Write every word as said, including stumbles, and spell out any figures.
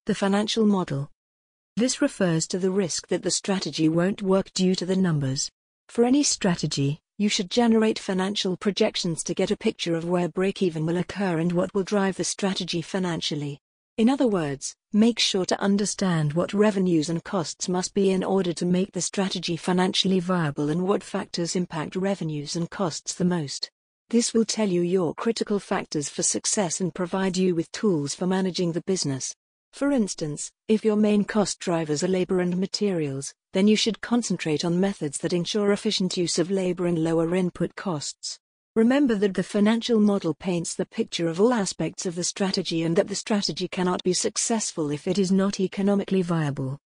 The financial model. This refers to the risk that the strategy won't work due to the numbers. For any strategy, you should generate financial projections to get a picture of where break-even will occur and what will drive the strategy financially. In other words, make sure to understand what revenues and costs must be in order to make the strategy financially viable and what factors impact revenues and costs the most. This will tell you your critical factors for success and provide you with tools for managing the business. For instance, if your main cost drivers are labor and materials, then you should concentrate on methods that ensure efficient use of labor and lower input costs. Remember that the financial model paints the picture of all aspects of the strategy and that the strategy cannot be successful if it is not economically viable.